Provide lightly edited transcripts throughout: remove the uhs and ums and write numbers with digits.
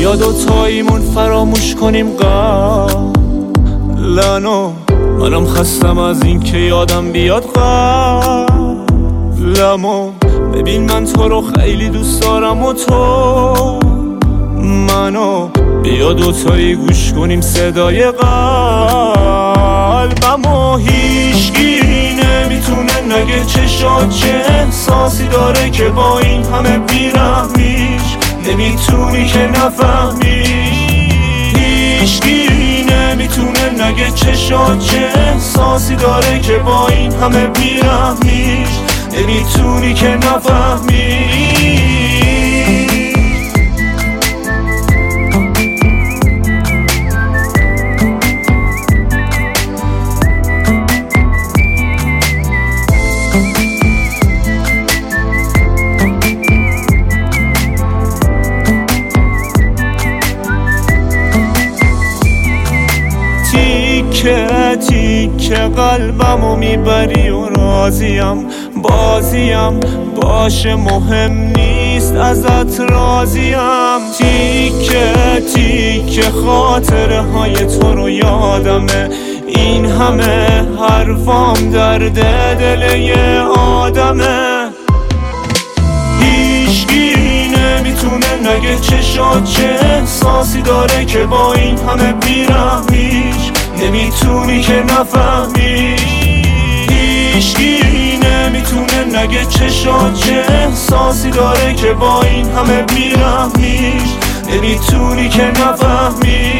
بیا دوتاییمون فراموش کنیم قبلنو. منم خستم از این که یادم بیاد قبلمو. ببین من تو رو خیلی دوست دارم و تو منو. بیا دوتایی گوش کنیم صدای قلبمو. هیچکی نمیتونه نگه چشات چه احساسی داره که با این همه بیرحمیش نمیتونی که نفهمی. هیچکی نمیتونه نگه چشات چه احساسی داره که با این همه بیرحمیش نمیتونی که نفهمی. تیکه قلبمو میبری و راضیم. بازیم باشه مهم نیست ازت راضیم. تیکه خاطره های تو رو یادمه. این همه حرفام درد دل یه آدمه. هیچکی نمیتونه نگه چشات چه احساسی داره که با این همه بیرحمیش نمیتونی که نفهمی. هیچکی نمیتونه نگه چشات چه احساسی داره که با این همه بیرحمیش نمیتونی که نفهمی.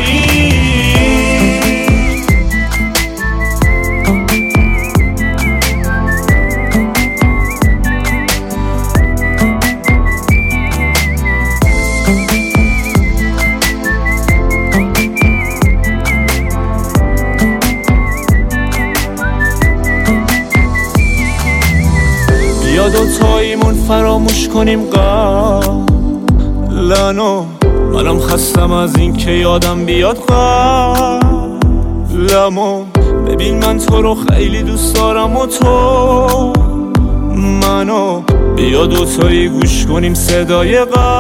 بیا دوتاییمون فراموش کنیم قبلنو. منم خستم از این که یادم بیاد قبلمو. ببین من تو رو خیلی دوست دارم و تو منو. بیا دوتایی گوش کنیم صدای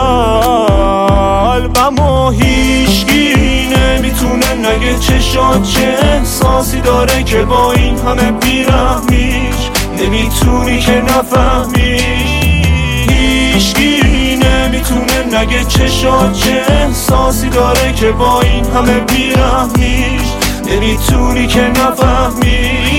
قلبمو. هیچکی نمیتونه نگه چشات چه احساسی داره که با این همه بیرحمیش نمیتونی که نفهمی. هیچکی نمیتونه نگه چشات چه احساسی داره که با این همه بیرحمیش نمیتونی که نفهمی.